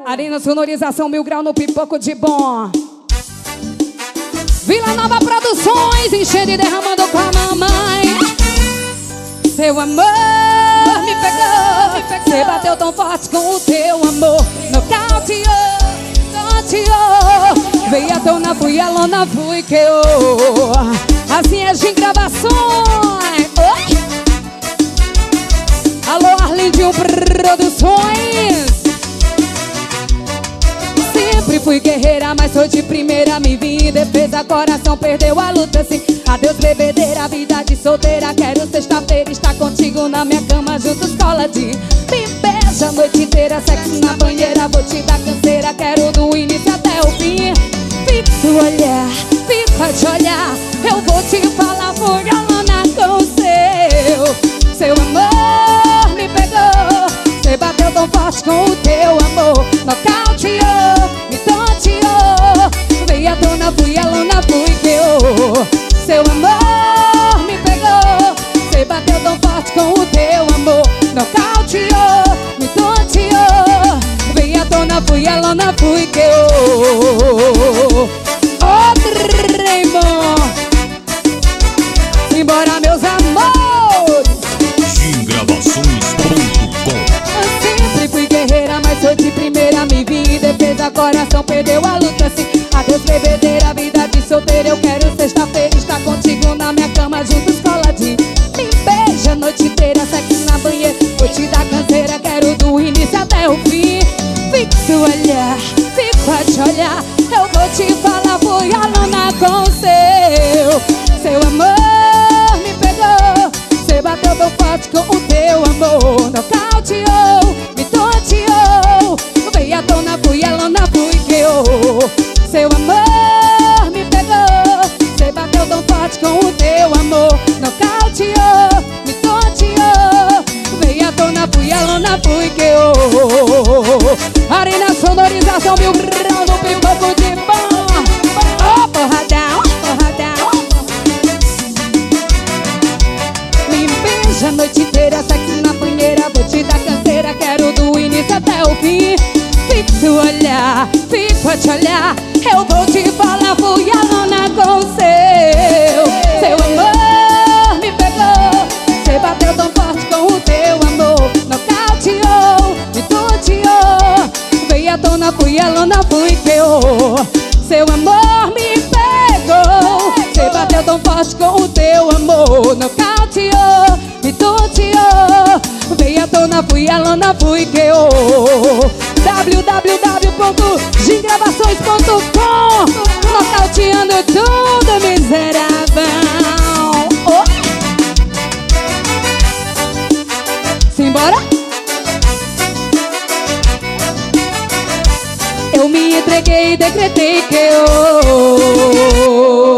Arena Sonorização 1000 Grau no Pipoco de Bom. Vila Nova Produções, enchendo e derramando com a mamãe. Seu amor me pegou, você bateu tão forte com o teu amor. Nocauteou, nocauteou. Veio a tona, fui a lona, fui que eu. Assim é de gravações. Alô, Arlindinho Produções. Sempre fui guerreira, mas sou de primeira. Me vi em defesa, coração perdeu a luta assim. Adeus bebedeira, vida de solteira. Quero sexta-feira estar contigo na minha cama, juntos cola de me beija a noite inteira. Sexo na banheira, vou te dar canseira. Quero do início até o fim. Fixa o olhar, fica a te olhar. Eu vou te falar, fui a lona com o seu amor me pegou. Você bateu tão forte com o teu amor. Nocauteou, me tonteou. Veio a dona, fui a lona, fui que eu. Seu amor me pegou. Você bateu tão forte com o teu amor. Nocauteou, me tonteou. Veio a dona, fui a lona, fui que eu. Ô, trem bom. Simbora, meus amores. Gravações.com. Sempre fui guerreira, mas sou de primeira. Me vi em defesa, coração perdeu a luta assim. Adeus bebedeira, vida de solteira. Eu quero sexta-feira estar contigo na minha cama, juntos cola de me beija a noite inteira. Sexo na banheira, vou te dar canseira. Quero do início até o fim. Fixa o olhar, fico a te olhar. Eu vou te falar, fui a lona com o seu amor me pegou. Você bateu tão forte com o teu amor. Nocauteou, me tonteou. Veio a dona, fui a lona, fui que eu. Seu amor me pegou. Você bateu tão forte com o teu amor. Nocauteou, me tonteou. Veio a dona, fui a lona, fui que eu. Arena Sonorização 1000 Grau no Pipoco de Bom. Oh, porradão, porradão. Me beija a noite inteira, sexo na banheira. Vou te dar canseira, quero do início até o fim. Fixa o olhar, fico a te olhar. Eu vou te falar, fui a lona com o seu amor me pegou. Você bateu tão forte com o teu amor. Nocauteou, me tonteou. Veio a dona, fui a lona, fui que eu. Seu amor me pegou. Você bateu tão forte com o teu amor. Nocauteou, me tonteou. Veio a dona, fui a lona, fui que eu. www.gingravações.com. Nocauteando tudo, miserável. Oh. Simbora? Eu me entreguei e decretei que eu